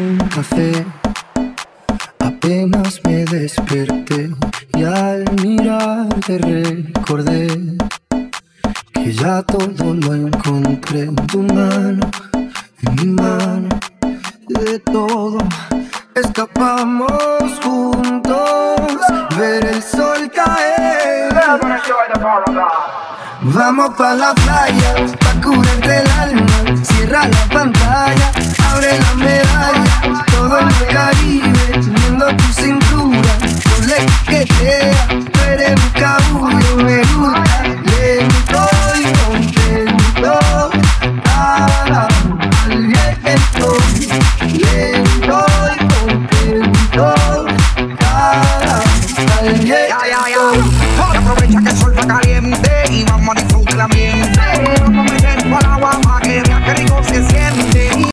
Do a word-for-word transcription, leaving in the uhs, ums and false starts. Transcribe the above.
un café. Apenas me desperté y al mirarte recordé que ya todo lo encontré en tu mano, en mi mano. De todo escapamos juntos, ver el sol caer. Vamos pa' la playa, pa' curarte el alma. Cierra la pantalla, abre la medalla. Todo el Caribe, viendo tu cintura. No le coquetea, tú eres mi cabullo. Me gusta, lento y contento. Ah, al viento, lento y contento. Ah, al viento. Aprovecha que el sol está caliente y vamos a disfrutar.